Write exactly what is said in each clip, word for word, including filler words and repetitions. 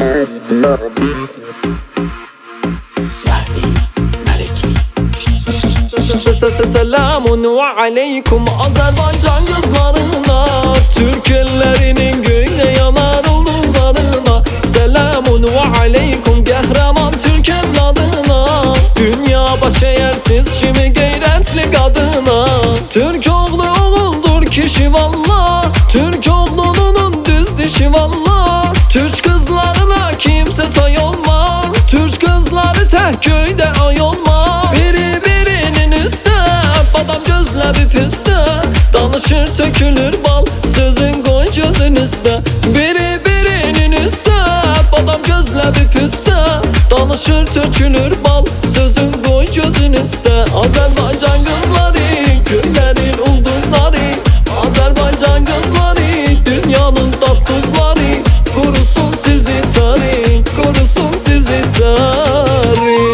Selamun aleykum Azerbaycan kızlarına, Türk ellerinin göğüne yanar ulduzlarına. Selamun aleykum qəhrəman Türk evladına, dünya başa yersiz kimi gayretli kadına. Türk oğlu oğuldur kişi valla, Türk oğlunun düz dişi valla. Türk kızlarına kimse tay olmaz, Türk kızları tek köyde ay olmaz. Biri birinin üstü, adam gözleri püste, danışır tökülür bal, sözün koy gözün üstə. Biri birinin üstü, adam gözleri püste, danışır tökülür bal, sözün koy gözün üstə. Azerbaycan kızları, güllerin ulduzları, Azerbaycan kızları, dünyanın tatlızları. Korusun sizi tarih, korusun sizi tarih.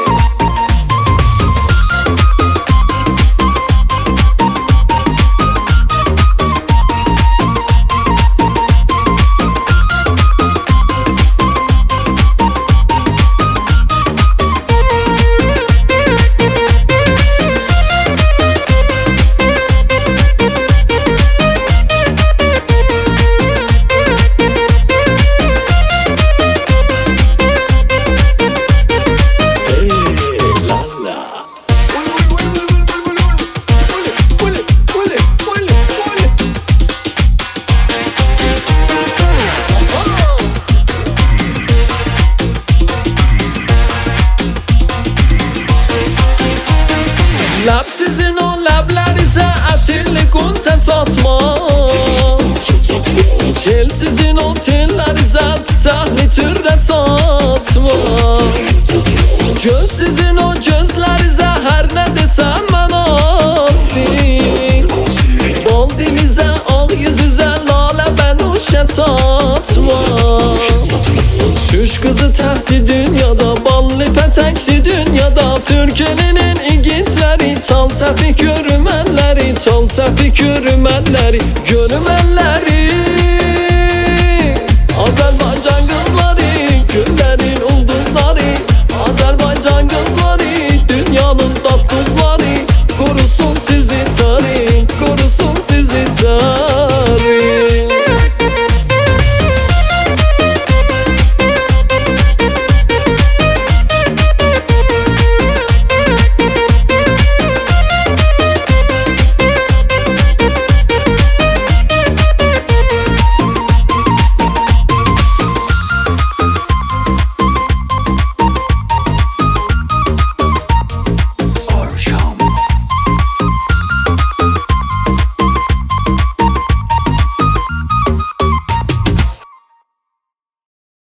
Lab sizin o lablarınıza asirli kunten satma, tel sizin o tellerinize tahli türre satma. Göz sizin o gözlerinize her ne desem ben az değil. Bol dilize al yüzüze lale ben uşa tatma. Türk kızı tehti dünyada, ballı petekli dünyada. Türkiye'nin igitleri, çal tepik görümenleri, çal tepik görümenleri. Görümenler